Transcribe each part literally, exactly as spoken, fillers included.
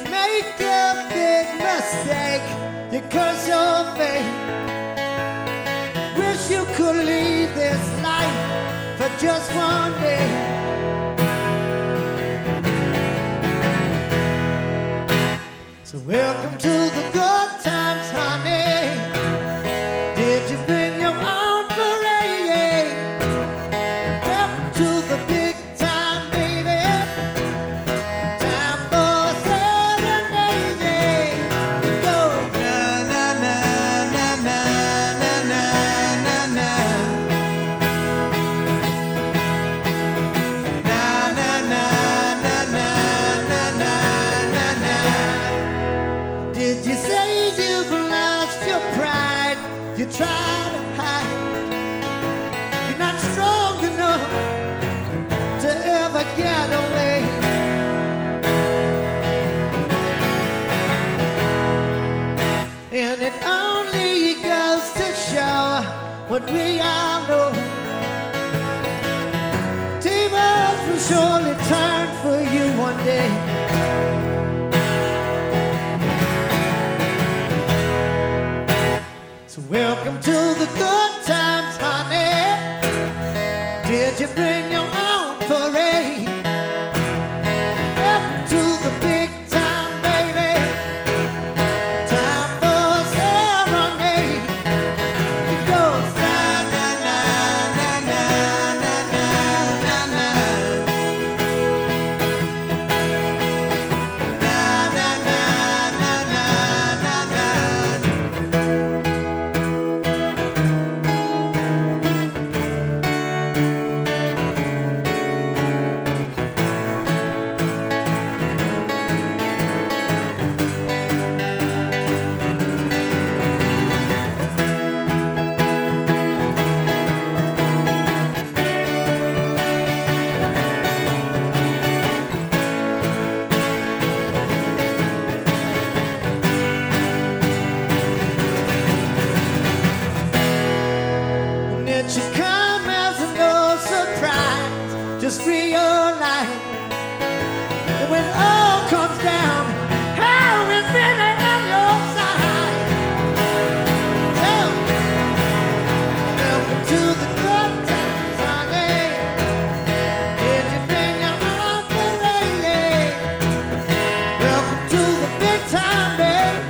you make a big mistake, you curse your fate. Wish you could leave this life for just one day. So welcome to the good times, honey. Did you bring your own parade? Welcome to the big time, baby. Time for serenade. Go na na na na na na na na na na na na na na na na. Did you say you've lost your pride? You try to hide. You're not strong enough to ever get away. And it only goes to show what we all know. Tables will surely turn for you one day. So welcome to the good times, honey. Did you bring your own parade? Welcome to the big time, baby. Time for serenade. It goes na na na na na na na na na na na na na na na. And it should come as no surprise. Just realize that when all comes down, how is really on your side? Tell me, welcome to the good times, honey. Did you bring your own parade? Welcome to the big time, babe.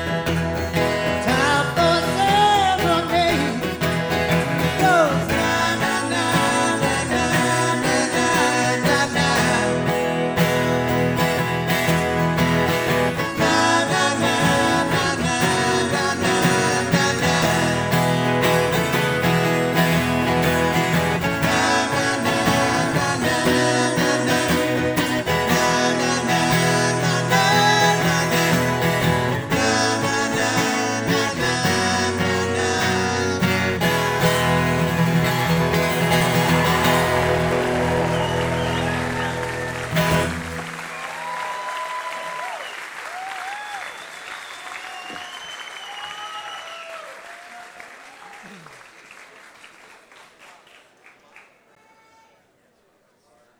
Time for serenade. Goes na na na na na na na na na. Na na na na na na na na na. Na na na na na na na. Na na na na na na na. Na na na na na na na.